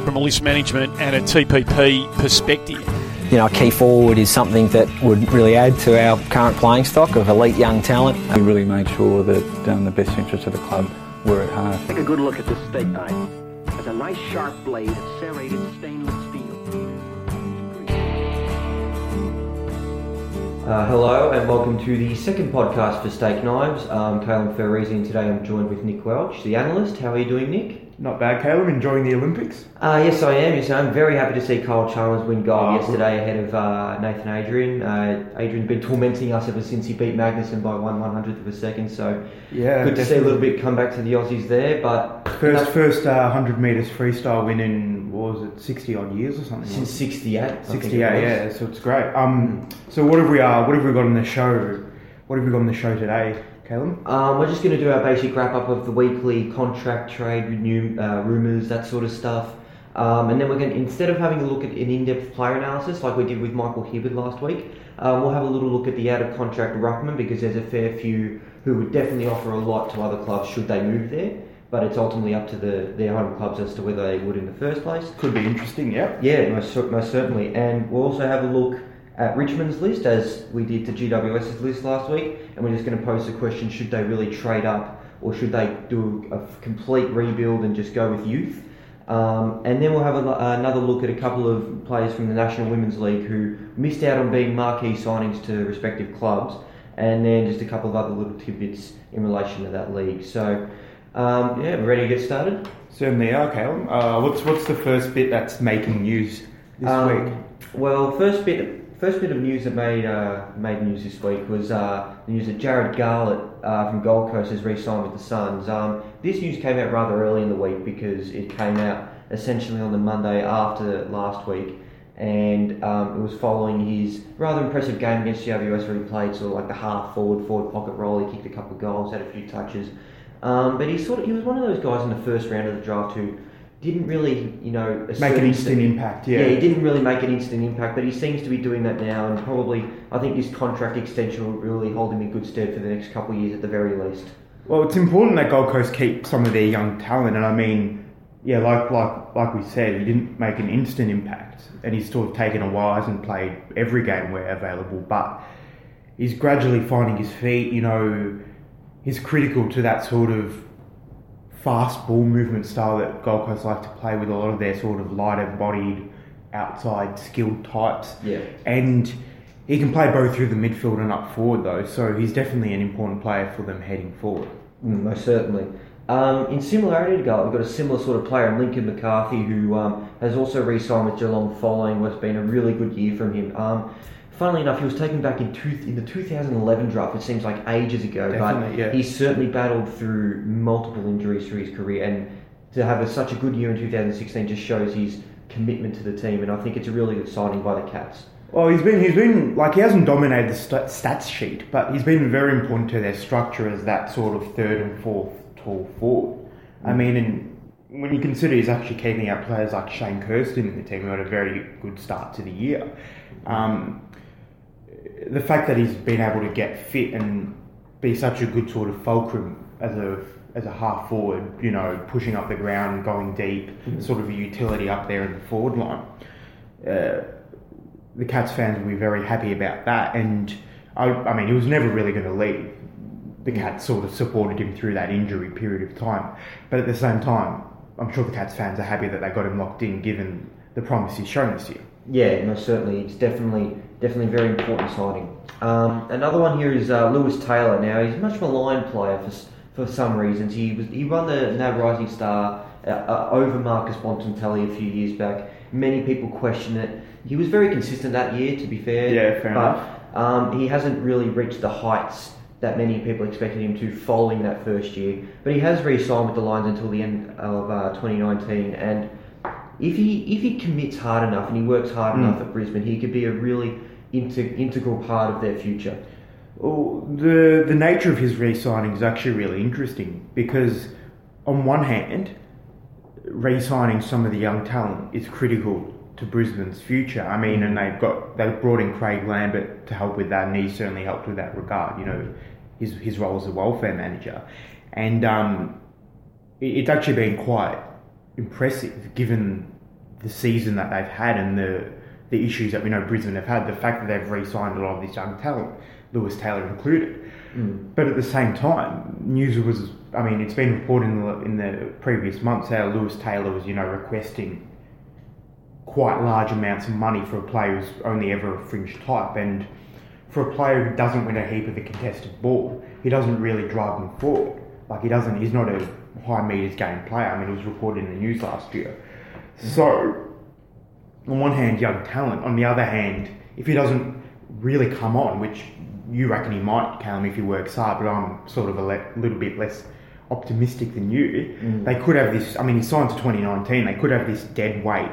from a list management and a TPP perspective. A key forward is something that would really add to our current playing stock of elite young talent. We really made sure that the best interests of the club were at heart. Take a good look at this steak knife. It has a nice sharp blade of serrated stainless steel. Hello and welcome to the second podcast for Steak Knives. I'm Caleb Ferrisi and today I'm joined with Nick Welch, the analyst. How are you doing, Nick? Not bad, Caleb. Enjoying the Olympics? Yes, I am. Yes, I'm very happy to see Kyle Chalmers win gold yesterday ahead of Nathan Adrian. Adrian's been tormenting us ever since he beat Magnussen by 1/100th of a second, so yeah, good to see a little bit come back to the Aussies there. But first 100 metres freestyle win in, what was it, 60 odd years or something? Since 68. 68, yeah. So it's great. So what have we got on the show? What have we got on the show today, Caleb? We're just going to do our basic wrap up of the weekly contract trade rumours, that sort of stuff. And then we're going to, instead of having a look at an in-depth player analysis like we did with Michael Hibberd last week, we'll have a little look at the out-of-contract ruckman, because there's a fair few who would definitely offer a lot to other clubs should they move there. But it's ultimately up to their home clubs as to whether they would in the first place. Could be interesting, yeah. Yeah, most certainly. And we'll also have a look at Richmond's list, as we did to GWS's list last week, and we're just going to pose the question, should they really trade up, or should they do a complete rebuild and just go with youth? And then we'll have another look at a couple of players from the National Women's League who missed out on being marquee signings to respective clubs, and then just a couple of other little tidbits in relation to that league. So, we're ready to get started? Certainly are, Caleb. What's the first bit that's making news this week? Well, first bit of news that made news this week was the news that Jared Garlett from Gold Coast has re-signed with the Suns. This news came out rather early in the week because it came out essentially on the Monday after last week, and it was following his rather impressive game against GWS where he played sort of like the half forward pocket role. He kicked a couple of goals, had a few touches, but he was one of those guys in the first round of the draft who didn't really, make an instant impact. Yeah, he didn't really make an instant impact, but he seems to be doing that now, and probably I think this contract extension will really hold him in good stead for the next couple of years at the very least. Well, it's important that Gold Coast keep some of their young talent, and I mean, yeah, like we said, he didn't make an instant impact, and he's sort of taken a while, hasn't played every game where available, but he's gradually finding his feet. He's critical to that sort of fast ball movement style that Gold Coast like to play with a lot of their sort of lighter bodied, outside skilled types. Yeah. And he can play both through the midfield and up forward though, so he's definitely an important player for them heading forward. Most certainly. In similarity to Garlett, we've got a similar sort of player in Lincoln McCarthy, who has also re-signed with Geelong following what's been a really good year from him. Funnily enough, he was taken back in the 2011 draft, which seems like ages ago, but he's certainly battled through multiple injuries through his career, and to have such a good year in 2016 just shows his commitment to the team, and I think it's a really good signing by the Cats. Well, he's been like, he hasn't dominated the stats sheet, but he's been very important to their structure as that sort of third and fourth tall forward. I mean, and when you consider he's actually keeping out players like Shane Kirsten in the team, who had a very good start to the year. The fact that he's been able to get fit and be such a good sort of fulcrum as a half forward, pushing up the ground and going deep, sort of a utility up there in the forward line. The Cats fans will be very happy about that, and I mean, he was never really going to leave. The Cats sort of supported him through that injury period of time, but at the same time, I'm sure the Cats fans are happy that they got him locked in, given the promise he's shown this year. Yeah, most certainly. It's definitely a very important signing. Another one here is Lewis Taylor. Now, he's a much maligned player for some reasons. He won the NAB Rising Star over Marcus Bontempelli a few years back. Many people question it. He was very consistent that year, to be fair. Yeah, fair enough. He hasn't really reached the heights that many people expected him to following that first year. But he has re-signed with the Lions until the end of 2019, and if he commits hard enough and he works hard enough at Brisbane, he could be a really integral part of their future. Well, the nature of his re-signing is actually really interesting, because on one hand, re-signing some of the young talent is critical to Brisbane's future. I mean, and they've brought in Craig Lambert to help with that, and he certainly helped with that regard. His role as a welfare manager, and it's actually been quite impressive given the season that they've had and the issues that we know Brisbane have had, the fact that they've re-signed a lot of this young talent, Lewis Taylor included. But at the same time, news was, I mean, it's been reported in the previous months how Lewis Taylor was, requesting quite large amounts of money for a player who's only ever a fringe type, and for a player who doesn't win a heap of the contested ball, he doesn't really drive them forward. Like, he's not a high meters game player. I mean, it was reported in the news last year. So, on one hand, young talent. On the other hand, if he doesn't really come on, which you reckon he might, Callum, if he works hard, but I'm sort of a little bit less optimistic than you, they could have this, I mean, he signed to 2019, they could have this dead weight,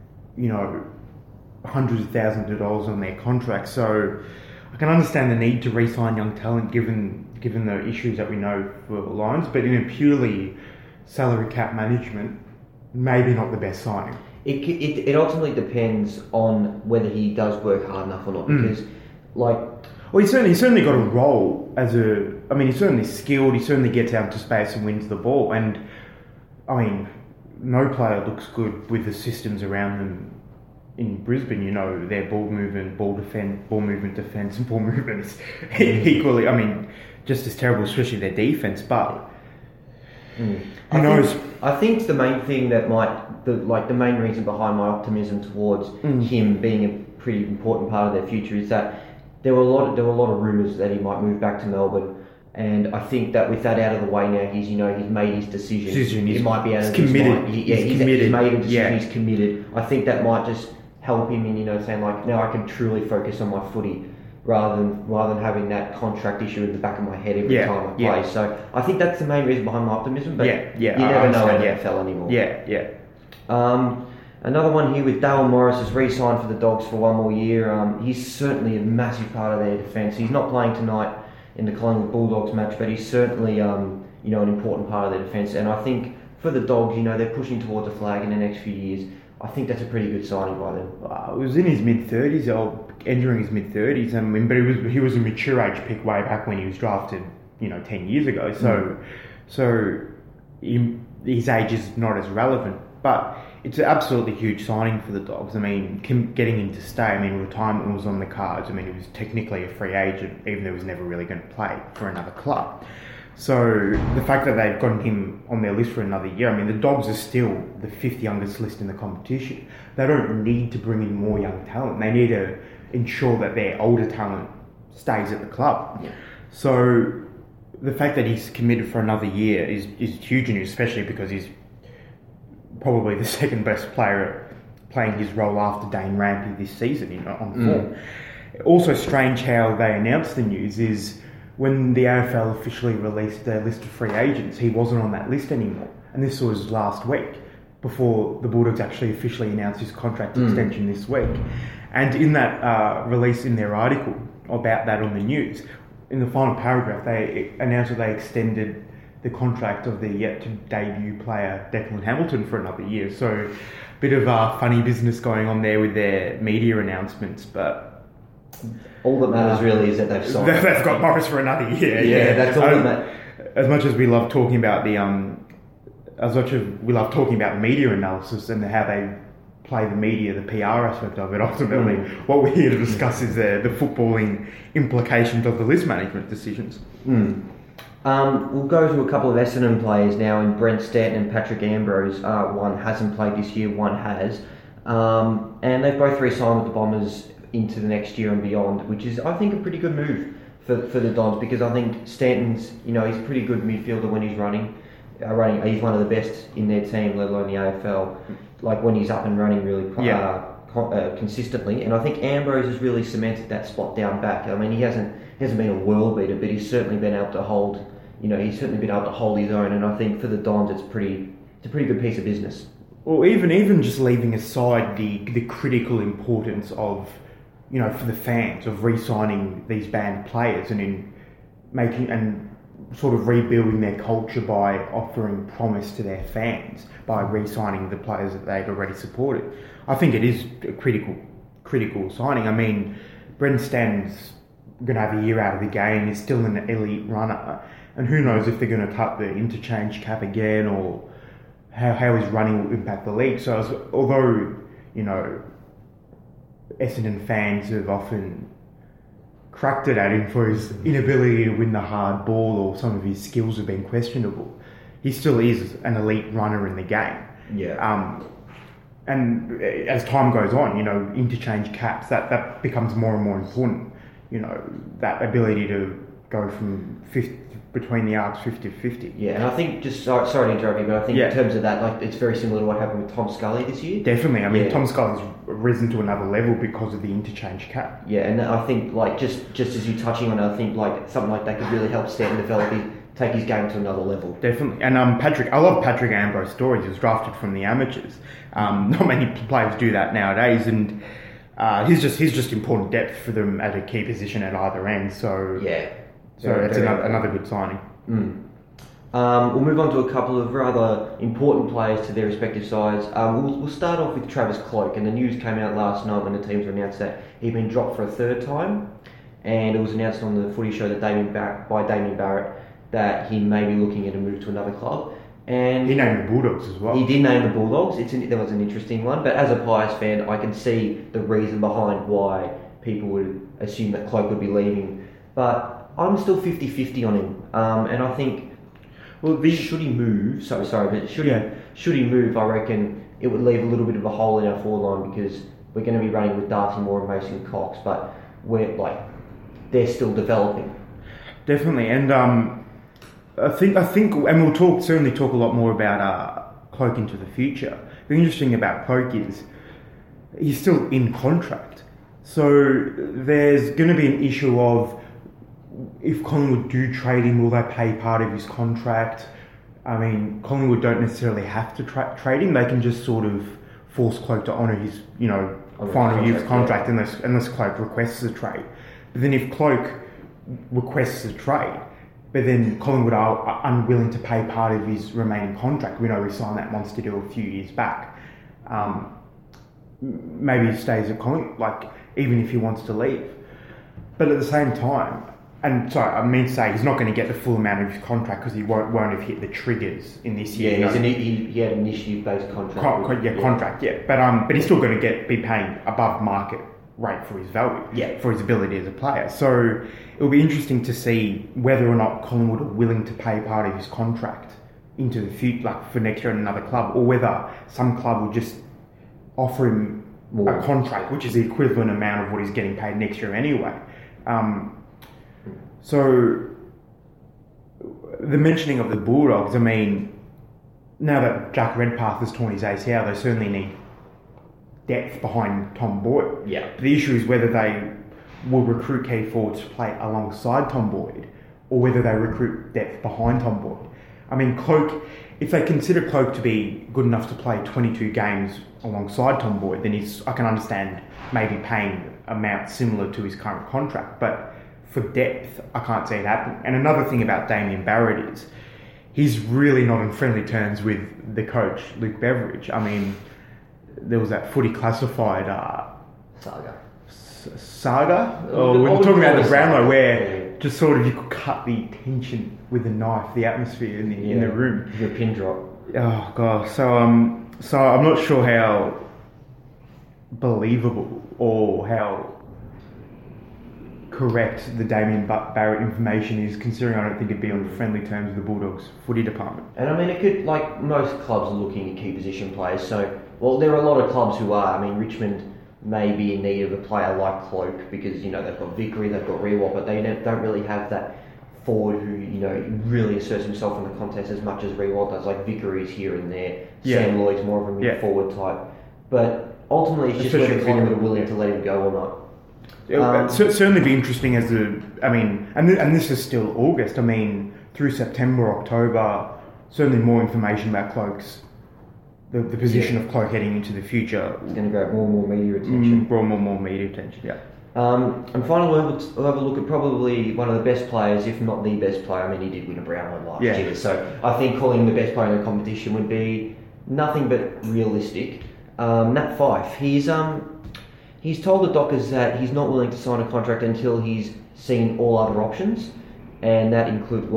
hundreds of thousands of dollars on their contract. So I can understand the need to re-sign young talent given the issues that we know for Lions, but in a purely salary cap management, maybe not the best signing. It ultimately depends on whether he does work hard enough or not, because well, he's certainly got a role he's certainly skilled, he certainly gets out to space and wins the ball, and I mean, no player looks good with the systems around them in Brisbane, their ball movement, defence, and ball movement is equally, I mean, just as terrible, especially their defence, but who knows? I think the main thing that the main reason behind my optimism towards him being a pretty important part of their future is that there were a lot of rumours that he might move back to Melbourne, and I think that with that out of the way now, he's made his decision. He might be out of his mind. He's made a decision. Yeah. He's committed. I think that might just help him in saying like, now I can truly focus on my footy rather than having that contract issue in the back of my head every time I play. So I think that's the main reason behind my optimism. But you never know in the NFL anymore. Another one here with Dale Morris has re-signed for the Dogs for one more year. He's certainly a massive part of their defence. He's not playing tonight in the Collingwood Bulldogs match, but he's certainly an important part of their defence. And I think for the Dogs, they're pushing towards a flag in the next few years. I think that's a pretty good signing by them. It was in his mid-30s, or entering his mid-30s. I mean, but he was a mature age pick way back when he was drafted, 10 years ago. So his age is not as relevant, but it's an absolutely huge signing for the Dogs. I mean, getting him to stay, I mean, retirement was on the cards. I mean, he was technically a free agent, even though he was never really going to play for another club. So the fact that they've gotten him on their list for another year, I mean, the Dogs are still the 5th youngest list in the competition. They don't need to bring in more young talent. They need to ensure that their older talent stays at the club. Yeah. So the fact that he's committed for another year is huge news, especially because he's probably the second best player playing his role after Dane Rampy this season on form. Also strange how they announced the news is when the AFL officially released their list of free agents, he wasn't on that list anymore. And this was last week, before the Bulldogs actually officially announced his contract extension this week. And in that release in their article about that on the news, in the final paragraph, they announced that they extended the contract of the yet-to-debut player Declan Hamilton for another year. So a bit of funny business going on there with their media announcements, but all that matters really is that they've signed. They've got Morris for another year. Yeah, that's all that matters. As much as we love talking about the media analysis and how they play the media, the PR aspect of it, ultimately, what we're here to discuss is the footballing implications of the list management decisions. We'll go to a couple of Essendon players now, in Brent Stanton and Patrick Ambrose. One hasn't played this year, one has. And they've both re-signed with the Bombers into the next year and beyond, which is, I think, a pretty good move for the Dons, because I think Stanton's, he's a pretty good midfielder when he's running. He's one of the best in their team, let alone the AFL. Like when he's up and running really consistently. And I think Ambrose has really cemented that spot down back. I mean, he hasn't been a world beater, but he's certainly been able to hold. He's certainly been able to hold his own. And I think for the Dons, it's a pretty good piece of business. Well, even just leaving aside the critical importance of, for the fans of re-signing these banned players and in making and sort of rebuilding their culture by offering promise to their fans by re-signing the players that they've already supported. I think it is a critical signing. I mean, Brendan Stanton's going to have a year out of the game. He's still an elite runner, and who knows if they're going to cut the interchange cap again or how his running will impact the league. So although, Essendon fans have often cracked it at him for his inability to win the hard ball or some of his skills have been questionable, he still is an elite runner in the game. Yeah. And as time goes on, interchange caps, that becomes more and more important. That ability to go from 50, between the arcs 50-50. Yeah, and I think, just sorry to interrupt you, but I think in terms of that, it's very similar to what happened with Tom Scully this year. Definitely. I mean, Tom Scully's risen to another level because of the interchange cap. Yeah, and I think, just as you're touching on it, I think, something like that could really help Stanton develop take his game to another level. Definitely. And I love Patrick Ambrose's stories. He was drafted from the amateurs. Not many players do that nowadays, and he's just important depth for them at a key position at either end. So it's another good signing. We'll move on to a couple of rather important players to their respective sides. We'll start off with Travis Cloke, and the news came out last night when the teams were announced that he'd been dropped for a third time, and it was announced on the footy show that Damien Barrett that he may be looking at a move to another club. And he named the Bulldogs as well. He did name the Bulldogs. That was an interesting one, but as a Pies fan, I can see the reason behind why people would assume that Cloke would be leaving. But I'm still 50-50 on him, and I think, should he move? Should he move? I reckon it would leave a little bit of a hole in our forward line because we're going to be running with Darcy Moore and Mason Cox, but they're still developing. Definitely, and I think, and we'll certainly talk a lot more about Cloke into the future. The interesting about Cloke is he's still in contract, so there's going to be an issue of, if Collingwood do trade him, will they pay part of his contract? I mean, Collingwood don't necessarily have to trade him. They can just sort of force Cloke to honour his, final year's contract unless Cloke requests a trade. But then if Cloke requests a trade, but then Collingwood are unwilling to pay part of his remaining contract, we know we signed that monster deal a few years back, maybe he stays at Collingwood, even if he wants to leave. But at the same time, and sorry, I mean to say he's not going to get the full amount of his contract because he won't have hit the triggers in this year. Yeah, he had an initiative-based contract. Contract. But he's still going to be paying above market rate for his value, for his ability as a player. So it'll be interesting to see whether or not Collingwood are willing to pay part of his contract into the future, for next year in another club, or whether some club will just offer him a contract which is the equivalent amount of what he's getting paid next year anyway. So the mentioning of the Bulldogs, I mean, now that Jack Redpath has torn his ACL, they certainly need depth behind Tom Boyd. Yeah. But the issue is whether they will recruit key forwards to play alongside Tom Boyd, or whether they recruit depth behind Tom Boyd. I mean, Cloke, if they consider Cloke to be good enough to play 22 games alongside Tom Boyd, then I can understand maybe paying amount similar to his current contract. But for depth, I can't see it happen. And another thing about Damien Barrett is he's really not on friendly terms with the coach, Luke Beveridge. I mean, there was that footy classified saga. We're talking about the Brownlow, where just sort of you could cut the tension with a knife, the atmosphere in the room. Your pin drop. Oh god. So I'm not sure how believable or how correct the Damien Barrett information is, considering I don't think it'd be on friendly terms with the Bulldogs footy department. And I mean, it could, most clubs are looking at key position players, so, there are a lot of clubs who are. I mean, Richmond may be in need of a player like Cloke because, they've got Vickery, they've got Rewalt, but they don't really have that forward who, really asserts himself in the contest as much as Rewalt does. Vickery's here and there. Yeah. Sam Lloyd's more of a mid-forward type. But ultimately, it's just whether Collingwood are willing to let him go or not. It'll certainly be interesting and this is still August. I mean, through September, October, certainly more information about Cloke's, the position of Cloke heading into the future. It's going to grab more and more media attention. More media attention, yeah. And finally, we'll have a look at probably one of the best players, if not the best player. I mean, he did win a Brownlow last year, so I think calling him the best player in the competition would be nothing but realistic. Nat Fyfe, he's told the Dockers that he's not willing to sign a contract until he's seen all other options, and that includes,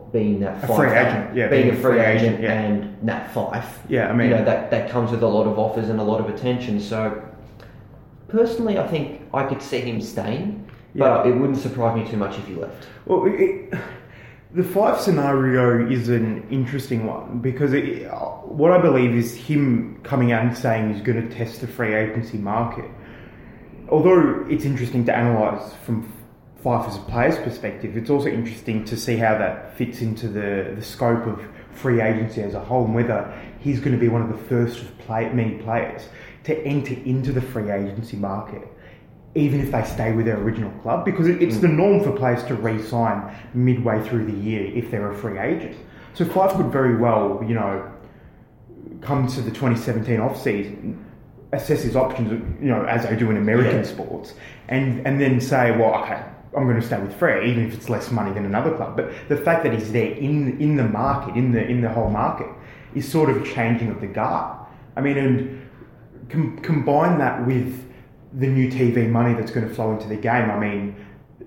being that A free agent, yeah, being a free agent, yeah. and Nat Fyfe. Yeah, I mean, that comes with a lot of offers and a lot of attention. So personally, I think I could see him staying, but it wouldn't surprise me too much if he left. Well, the Fyfe scenario is an interesting one because what I believe is him coming out and saying he's going to test the free agency market. Although it's interesting to analyse from Fyfe as a player's perspective, it's also interesting to see how that fits into the scope of free agency as a whole, and whether he's going to be one of the first of many players to enter into the free agency market, even if they stay with their original club, because it's the norm for players to re-sign midway through the year if they're a free agent. So Fyfe could very well, come to the 2017 off-season, assess his options, as they do in American sports, and then say, well, okay, I'm going to stay with Free, even if it's less money than another club. But the fact that he's there in the market, in the whole market, is sort of changing of the guard. I mean, and combine that with the new TV money that's going to flow into the game. I mean,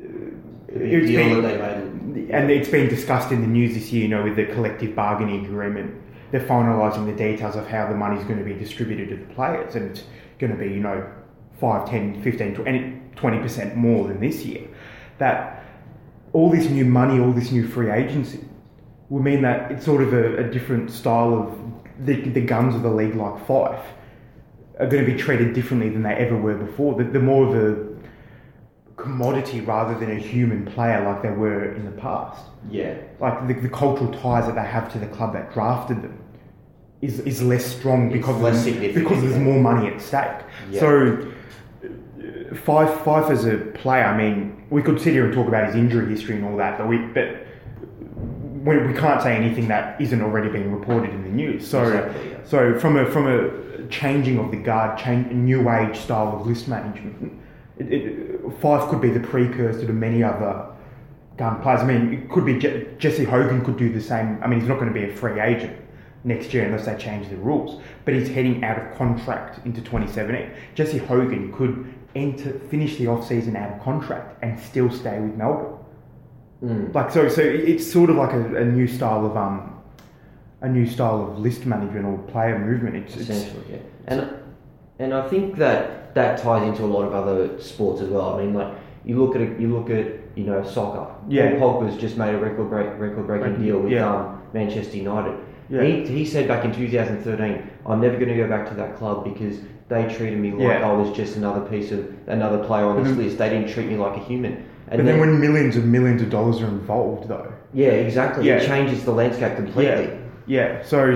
it's been discussed in the news this year, with the collective bargaining agreement. They're finalising the details of how the money's going to be distributed to the players, and it's going to be, 5, 10, 15, 20% more than this year. That all this new money, all this new free agency will mean that it's sort of a different style of the guns of the league, like Fyfe, are going to be treated differently than they ever were before. They're more of a commodity rather than a human player like they were in the past. Yeah. Like the cultural ties that they have to the club that drafted them is less strong because there's more money at stake. Yeah. So Fyfe as a player, I mean, we could sit here and talk about his injury history and all that, but we can't say anything that isn't already being reported in the news. So, exactly, yeah. So from a changing of the guard, a new age style of list management, Fyfe could be the precursor to many other gun players. I mean, it could be Jesse Hogan could do the same. I mean, he's not going to be a free agent next year unless they change the rules, but he's heading out of contract into 2017. Jesse Hogan could finish the off-season out of contract and still stay with Melbourne. So it's sort of like a new style of list management or player movement. Essentially, yeah. And I think that ties into a lot of other sports as well. I mean, like you look at soccer. Yeah. Paul Pogba's just made a record-breaking deal with Manchester United. Yeah. He said back in 2013, I'm never going to go back to that club because they treated me like I was just another player on this list. They didn't treat me like a human. And then when millions and millions of dollars are involved, though. Yeah, exactly. Yeah. It changes the landscape completely. Yeah. So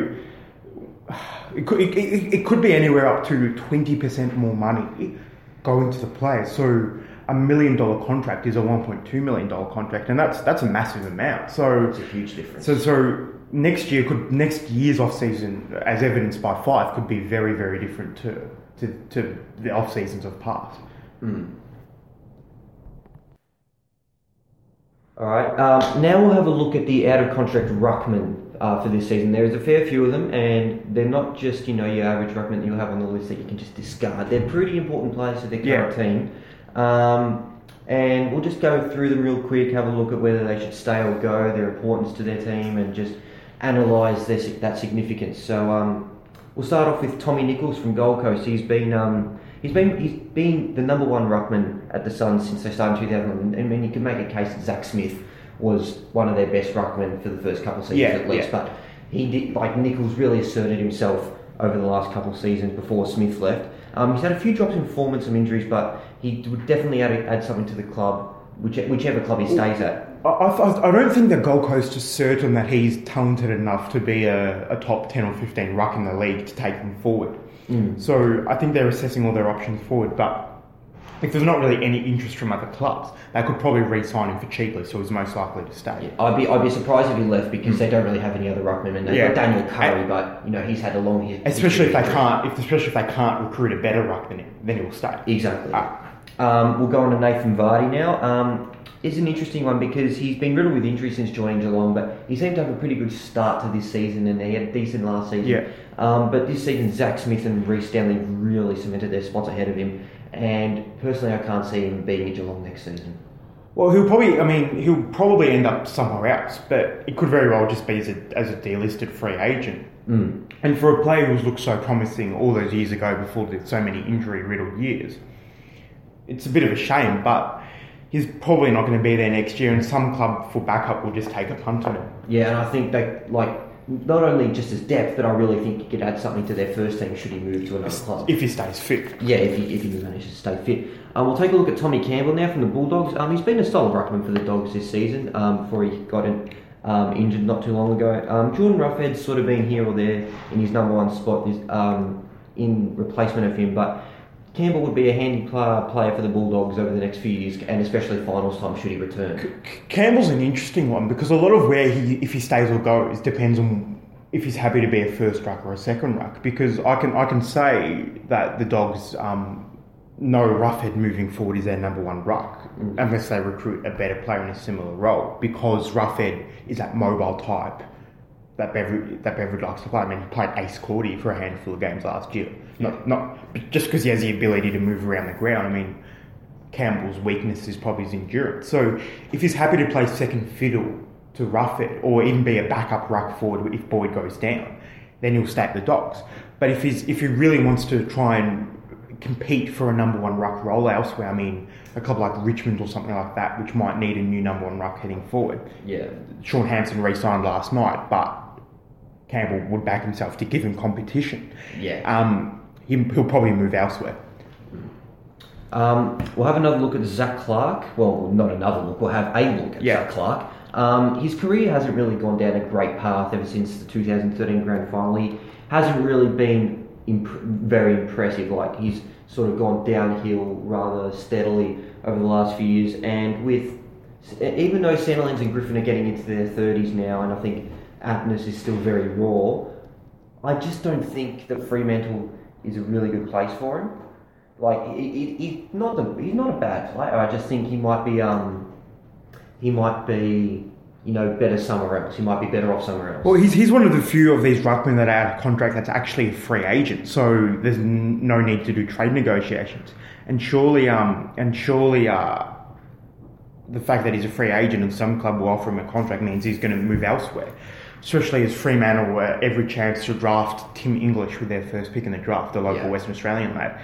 it could be anywhere up to 20% more money going to the players. So $1 million contract is a $1.2 million contract, and that's a massive amount. So it's a huge difference. So next year's off season, as evidenced by Fyfe, could be very, very different to the off seasons of past. All right. Now we'll have a look at the out-of-contract ruckman for this season. There is a fair few of them, and they're not just your average ruckman that you'll have on the list that you can just discard. They're pretty important players to their current team, and we'll just go through them real quick. Have a look at whether they should stay or go, their importance to their team, and just analyse that significance. So we'll start off with Tommy Nichols from Gold Coast. He's been the number one ruckman at the Suns since they started in 2000. I mean, you can make a case that Zach Smith was one of their best ruckmen for the first couple of seasons at least. But he did, Nichols really asserted himself over the last couple of seasons before Smith left. He's had a few drops in form and some injuries, but he would definitely add something to the club, whichever club he stays at. I don't think the Gold Coast is certain that he's talented enough to be a top 10 or 15 ruck in the league to take them forward. So I think they're assessing all their options forward, but if there's not really any interest from other clubs, they could probably re-sign him for cheaply, so he's most likely to stay. Yeah, I'd be surprised if he left because they don't really have any other ruckmen. And they've got Daniel Curry, but he's had a long history. Especially if they can't recruit a better ruck than him, then he'll stay. Exactly. We'll go on to Nathan Vardy now. It's an interesting one because he's been riddled with injuries since joining Geelong, but he seemed to have a pretty good start to this season, and he had a decent last season. Yeah. But this season, Zach Smith and Reece Stanley really cemented their spots ahead of him, and personally, I can't see him being at Geelong next season. Well, he'll probably end up somewhere else, but it could very well just be as a delisted free agent. And for a player who's looked so promising all those years ago before so many injury-riddled years, it's a bit of a shame, but he's probably not going to be there next year, and some club for backup will just take a punt on him. Yeah, and I think they, not only just as depth, but I really think he could add something to their first team should he move to another club. If he stays fit. Yeah, if he manages to stay fit. We'll take a look at Tommy Campbell now from the Bulldogs. He's been a solid ruckman for the Dogs this season before he got injured not too long ago. Jordan Roughead's sort of been here or there in his number one spot in replacement of him, but Campbell would be a handy player for the Bulldogs over the next few years, and especially finals time should he return. Campbell's an interesting one because a lot of where if he stays or goes depends on if he's happy to be a first ruck or a second ruck. Because I can say that the Dogs know Roughead moving forward is their number one ruck unless they recruit a better player in a similar role, because Roughead is that mobile type that Beveridge likes to play. I mean, he played ace Cordy for a handful of games last year. Not just because he has the ability to move around the ground. I mean, Campbell's weakness is probably his endurance. So if he's happy to play second fiddle to Roughead, or even be a backup ruck forward if Boyd goes down, then he'll stay at the Dogs. But if he really wants to try and compete for a number one ruck role elsewhere, I mean, a club like Richmond or something like that, which might need a new number one ruck heading forward. Yeah, Sean Hansen re-signed last night, but Campbell would back himself to give him competition. Yeah. He'll probably move elsewhere. We'll have another look at Zach Clark. Well, not another look. We'll have a look at Zach Clark. His career hasn't really gone down a great path ever since the 2013 grand final. He hasn't really been very impressive. Like, he's sort of gone downhill rather steadily over the last few years. And even though Sandilands and Griffin are getting into their 30s now, and I think Aptness is still very raw, I just don't think that Fremantle is a really good place for him. Like, he's not a bad player. I just think he might be better somewhere else. He might be better off somewhere else. Well, he's one of the few of these ruckmen that are out of contract that's actually a free agent, so there's no need to do trade negotiations. And surely, the fact that he's a free agent and some club will offer him a contract means he's going to move elsewhere. Especially as Fremantle were every chance to draft Tim English with their first pick in the draft, the local Western Australian lad.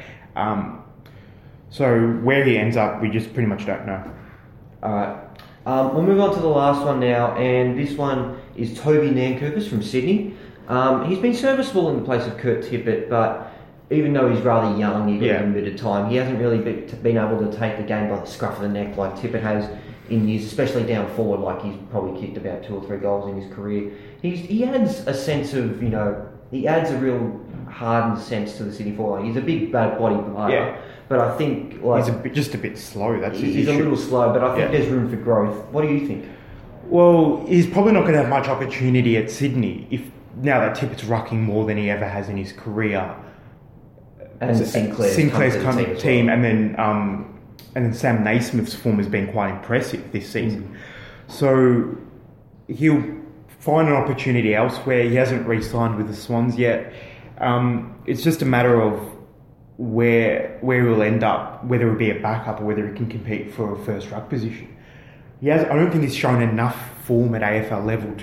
So where he ends up, we just pretty much don't know. Alright. We'll move on to the last one now, and this one is Toby Nankervis from Sydney. He's been serviceable in the place of Kurt Tippett, but even though he's rather young, he got limited time, he hasn't really been able to take the game by the scruff of the neck like Tippett has in years, especially down forward. Like, he's probably kicked about 2 or 3 goals in his career. He adds a sense of, he adds a real hardened sense to the Sydney forward. He's a big, bad body player, but I think he's just a bit slow. That's his issue. He's a little slow, but I think there's room for growth. What do you think? Well, he's probably not going to have much opportunity at Sydney now that Tippett's rucking more than he ever has in his career. And Sinclair's team, and then Sam Naismith's form has been quite impressive this season. So he'll find an opportunity elsewhere. He hasn't re-signed with the Swans yet. It's just a matter of where he'll end up, whether it'll be a backup or whether he can compete for a first ruck position. I don't think he's shown enough form at AFL level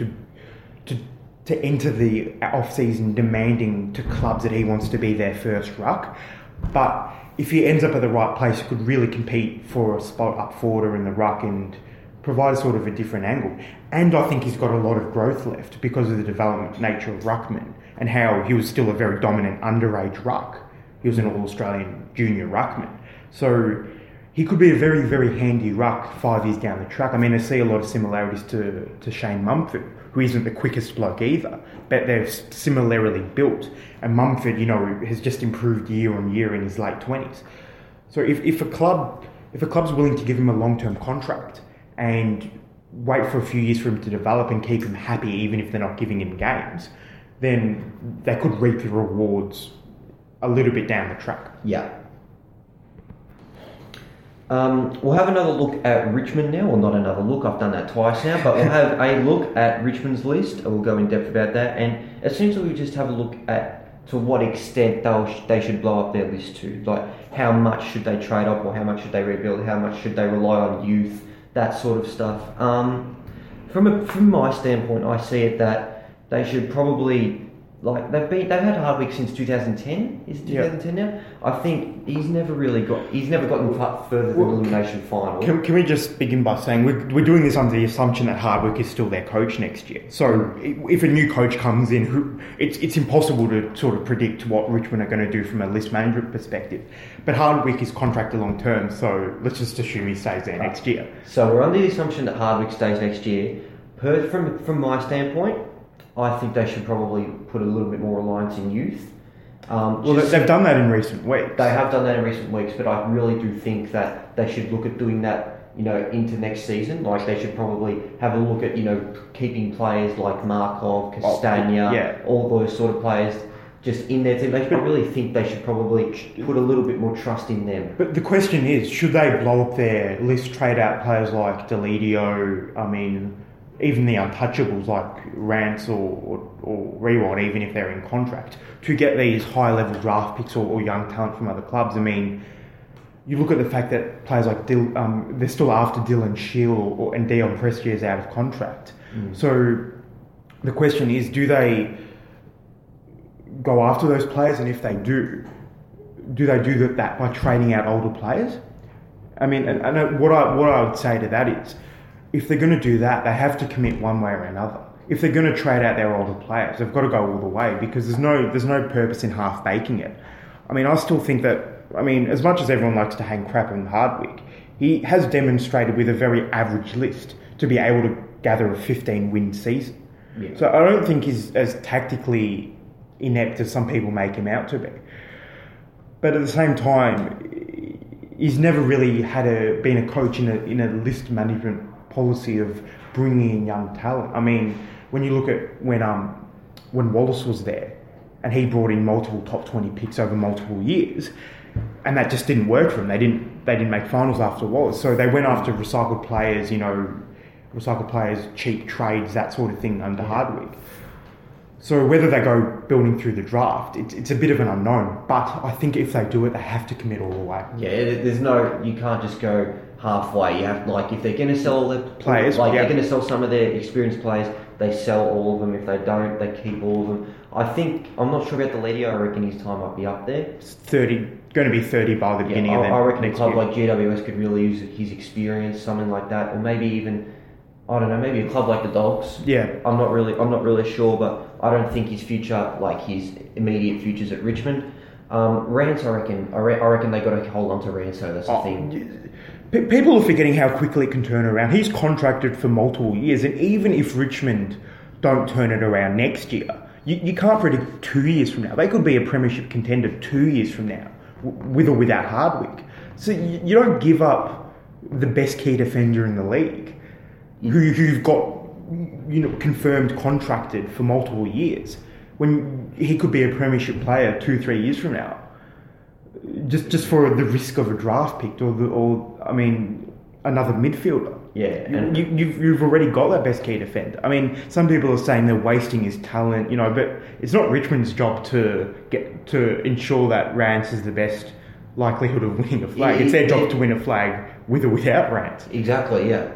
to enter the off-season demanding to clubs that he wants to be their first ruck. But if he ends up at the right place, he could really compete for a spot up forward or in the ruck and provide sort of a different angle. And I think he's got a lot of growth left because of the development nature of ruckman and how he was still a very dominant underage ruck. He was an All-Australian junior ruckman. So he could be a very, very handy ruck 5 years down the track. I mean, I see a lot of similarities to Shane Mumford, who isn't the quickest bloke either, but they're similarly built. And Mumford, has just improved year on year in his late 20s. So if a club's willing to give him a long-term contract and wait for a few years for him to develop and keep him happy, even if they're not giving him games, then they could reap the rewards a little bit down the track. Yeah. We'll have another look at Richmond now. Well, not another look, I've done that twice now, but we'll have a look at Richmond's list. We'll go in depth about that, and essentially we just have a look at to what extent they should blow up their list to. Like, how much should they trade up, or how much should they rebuild, how much should they rely on youth, that sort of stuff. From my standpoint, I see it that they should probably, like, they've had Hardwick since 2010. Is it 2010 now? I think he's never gotten further than elimination final. Can we just begin by saying we're doing this under the assumption that Hardwick is still their coach next year. So if a new coach comes in, it's impossible to sort of predict what Richmond are going to do from a list management perspective. But Hardwick is contracted long term, so let's just assume he stays there next year. So we're under the assumption that Hardwick stays next year. From my standpoint, I think they should probably put a little bit more reliance in youth. They've done that in recent weeks. They have done that in recent weeks, but I really do think that they should look at doing that, into next season. Like, they should probably have a look at, keeping players like Markov, Castagna, all those sort of players just in their team. I really think they should probably put a little bit more trust in them. But the question is, should they blow up their list, trade out players like Delidio, even the untouchables like Rance or Rewald, even if they're in contract, to get these high-level draft picks or young talent from other clubs? You look at the fact that players like they're still after Dylan Shield and Dion Prestia is out of contract. So the question is, do they go after those players? And if they do they do that by trading out older players? And what I would say to that is, if they're going to do that, they have to commit one way or another. If they're going to trade out their older players, they've got to go all the way, because there's no purpose in half baking it. I still think that, as much as everyone likes to hang crap on Hardwick, he has demonstrated with a very average list to be able to gather a 15-win season. Yeah. So I don't think he's as tactically inept as some people make him out to be. But at the same time, he's never really been a coach in a list management policy of bringing in young talent. When you look at when Wallace was there and he brought in multiple top 20 picks over multiple years, and that just didn't work for him. They didn't make finals after Wallace, so they went after recycled players, cheap trades, that sort of thing under Hardwick. So whether they go building through the draft, it's a bit of an unknown. But I think if they do it, they have to commit all the way. Yeah, you can't just go halfway. You have, if they're going to sell the players, they're going to sell some of their experienced players, they sell all of them. If they don't, they keep all of them. I'm not sure about the Ledio. I reckon his time might be up there. It's 30, going to be 30 by the beginning of the I reckon a next club year. like GWS could really use his experience, something like that, or maybe even, I don't know, maybe a club like the Dogs. Yeah, I'm not really sure, but I don't think his future, his immediate future's at Richmond. Rance, I reckon they got to hold on to Rance. So that's the thing. People are forgetting how quickly it can turn around. He's contracted for multiple years, and even if Richmond don't turn it around next year, you can't predict 2 years from now. They could be a premiership contender 2 years from now, with or without Hardwick. So you don't give up the best key defender in the league, who you've got confirmed contracted for multiple years, when he could be a premiership player 2-3 years from now, just for the risk of a draft pick or another midfielder. Yeah, and you've already got that best key defender. Some people are saying they're wasting his talent, but it's not Richmond's job to ensure that Rance is the best likelihood of winning a flag. It's their job to win a flag with or without Rance. Exactly. Yeah.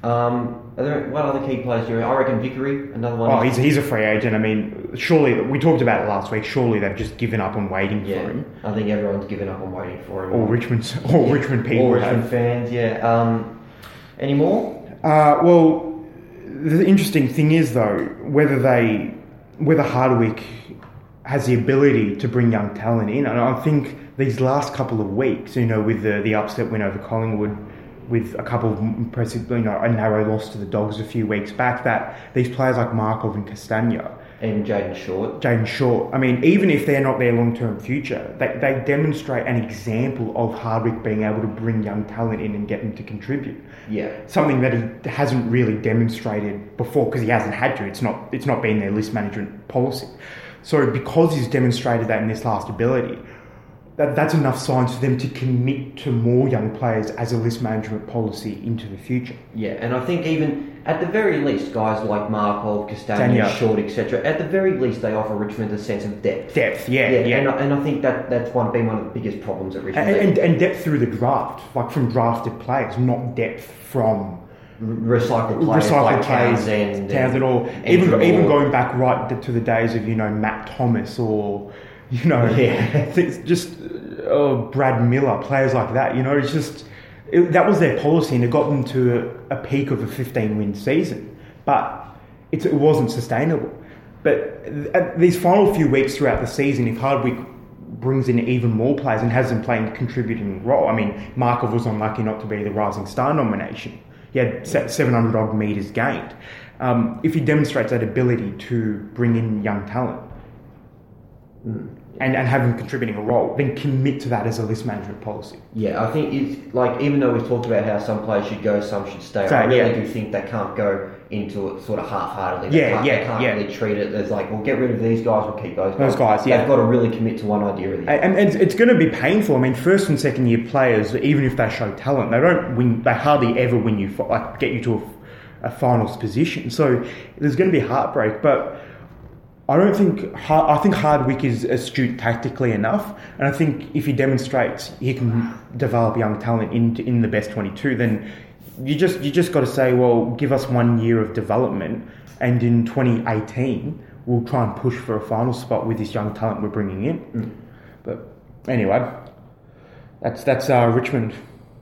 What other key players do you reckon? I reckon Vickery, another one. Oh, he's a free agent. Surely, we talked about it last week, surely they've just given up on waiting for him. I think everyone's given up on waiting for him. All Richmond people. All Richmond fans, yeah. Any more? Well, the interesting thing is, though, whether Hardwick has the ability to bring young talent in. And I think these last couple of weeks, with the upset win over Collingwood, with a couple of impressive, a narrow loss to the Dogs a few weeks back, that these players like Markov and Castagna and Jaden Short. Even if they're not their long-term future, they demonstrate an example of Hardwick being able to bring young talent in and get them to contribute. Yeah, something that he hasn't really demonstrated before, because he hasn't had to. It's not been their list management policy. So because he's demonstrated that in this last ability, that's enough signs for them to commit to more young players as a list management policy into the future. Yeah, and I think even at the very least, guys like Markov, Castagna, Short, etc., at the very least, they offer Richmond a sense of depth. Yeah. And I think that's been one of the biggest problems at Richmond. And depth through the draft, from drafted players, not depth from recycled players like Townsend or even going back right to the days of Matt Thomas or Brad Miller, players like that. It's just that was their policy, and it got them to a peak of a 15-win season, but it wasn't sustainable. But these final few weeks throughout the season, if Hardwick brings in even more players and has them playing a contributing role, I mean, Markov was unlucky not to be the Rising Star nomination. He had 700 odd metres gained. If he demonstrates that ability to bring in young talent and have him contributing a role, then commit to that as a list management policy. Yeah, I think it's like, even though we've talked about how some players should go, some should stay, I really do think they can't go into it sort of half-heartedly. They can't really treat it as like, we'll get rid of these guys, we'll keep those guys. They've got to really commit to one idea. And it's going to be painful. I mean, first and second year players, even if they show talent, they don't win. They hardly ever win you, get you to a finals position. So there's going to be heartbreak. But I think Hardwick is astute tactically enough, and I think if he demonstrates he can develop young talent in the best 22, then you just got to say, well, give us 1 year of development, and in 2018 we'll try and push for a final spot with this young talent we're bringing in. But anyway, that's Richmond.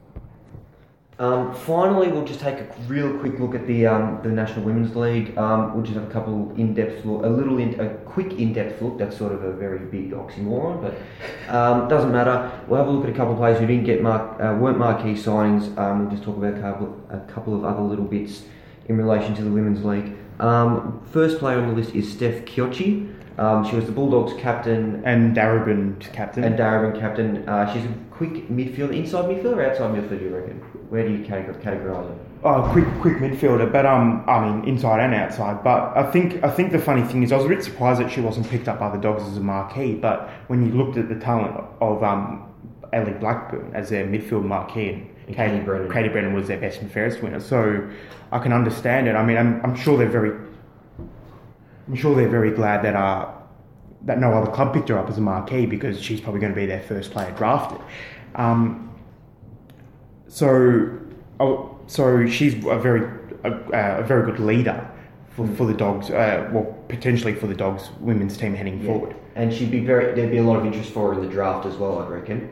Finally, we'll just take a real quick look at the National Women's League. We'll just have a quick in-depth look. That's sort of a very big oxymoron, but doesn't matter. We'll have a look at a couple of players who didn't get weren't marquee signings. We'll just talk about a couple of other little bits in relation to the Women's League. First player on the list is Steph Chiocci. She was the Bulldogs captain and Darebin captain. She's a quick midfielder, inside midfielder or outside midfielder, you reckon? Where do you categorise her? Oh, quick midfielder, but I mean inside and outside. But I think the funny thing is, I was a bit surprised that she wasn't picked up by the Dogs as a marquee. But when you looked at the talent of Ellie Blackburn as their midfield marquee, and Katie Brennan was their best and fairest winner, so I can understand it. I mean, I'm sure they're very glad that no other club picked her up as a marquee, because she's probably going to be their first player drafted. So she's a very good leader for the Dogs. Potentially for the Dogs women's team heading forward. And there'd be a lot of interest for her in the draft as well, I reckon.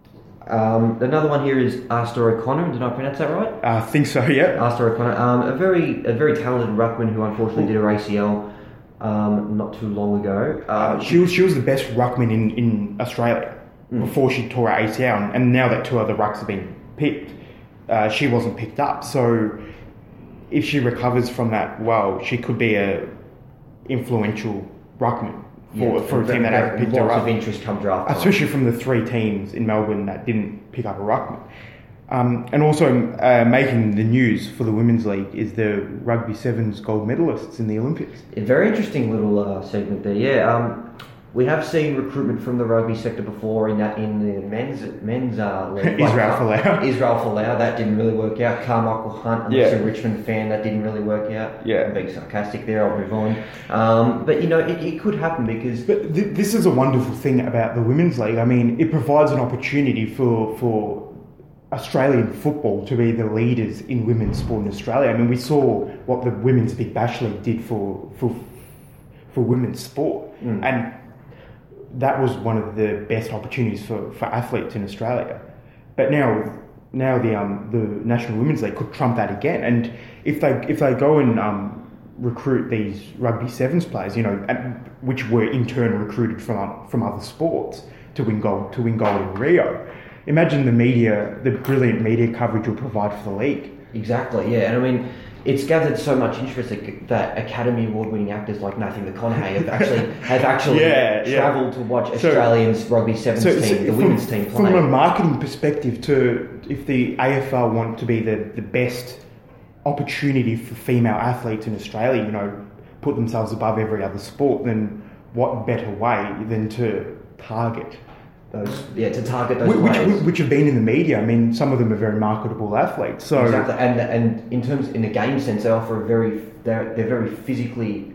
Another one here is Asta O'Connor. Did I pronounce that right? I think so. Yeah. Asta O'Connor, a very talented ruckman who unfortunately did her ACL not too long ago. She was the best ruckman in Australia before she tore her ACL, and now that two other rucks have been picked, she wasn't picked up. So if she recovers from that, well, she could be a influential ruckman for a team that hasn't picked her up. Lots of interest come draft time. Especially from the three teams in Melbourne that didn't pick up a ruckman. And also making the news for the Women's League is the Rugby Sevens gold medalists in the Olympics. A very interesting little segment there. Yeah, we have seen recruitment from the rugby sector before in the men's league. Israel Folau, that didn't really work out. Carmichael Hunt, unless you're a Richmond fan, that didn't really work out. Yeah, I'm being sarcastic there. I'll move on. But it could happen because. But this is a wonderful thing about the Women's League. I mean, it provides an opportunity for Australian football to be the leaders in women's sport in Australia. I mean, we saw what the Women's Big Bash League did for women's sport, and that was one of the best opportunities for athletes in Australia. But now the National Women's League could trump that again. And if they go and recruit these rugby sevens players, which were in turn recruited from other sports to win gold in Rio. Imagine the brilliant media coverage will provide for the league. Exactly, yeah. And I mean, it's gathered so much interest that Academy Award-winning actors like Matthew McConaughey have actually travelled to watch Australian's rugby sevens team, the women's team play. From a marketing perspective, if the AFL want to be the best opportunity for female athletes in Australia, put themselves above every other sport, then what better way than to target those players. Which have been in the media. I mean, some of them are very marketable athletes. So exactly, and in the game sense, they offer they're very physically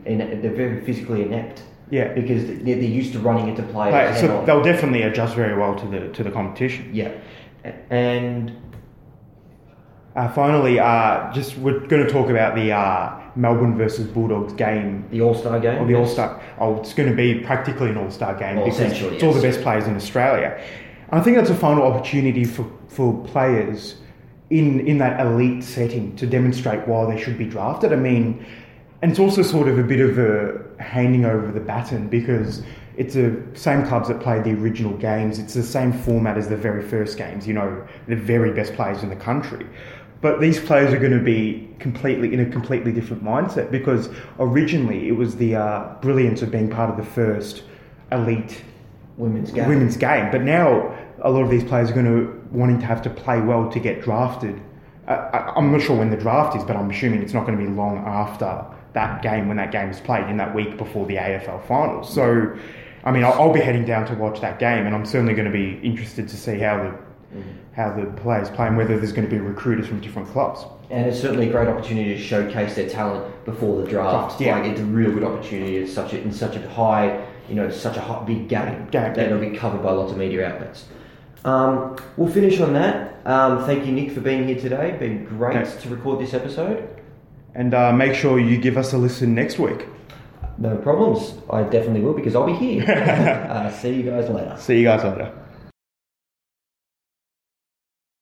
inept. Yeah, because they're used to running into players. So they'll definitely adjust very well to the competition. Yeah, and Finally, just we're going to talk about the Melbourne versus Bulldogs game. The All-Star game? Or the All-Star. Oh, it's going to be practically an All-Star game because essentially, it's all the best players in Australia. And I think that's a final opportunity for players in that elite setting to demonstrate why they should be drafted. I mean, and it's also sort of a bit of a handing over the baton because it's the same clubs that played the original games. It's the same format as the very first games, the very best players in the country. But these players are going to be in a completely different mindset because originally it was the brilliance of being part of the first elite women's game. But now a lot of these players are wanting to have to play well to get drafted. I'm not sure when the draft is, but I'm assuming it's not going to be long after that game when that game is played in that week before the AFL finals. So, I mean, I'll be heading down to watch that game, and I'm certainly going to be interested to see how the players play and whether there's going to be recruiters from different clubs. And it's certainly a great opportunity to showcase their talent before the draft. Yeah. Like, it's a real good opportunity. It's such a high, such a hot, big game that it'll be covered by lots of media outlets. We'll finish on that. Thank you, Nick, for being here today. It's been great to record this episode. And make sure you give us a listen next week. No problems. I definitely will because I'll be here. See you guys later. See you guys later.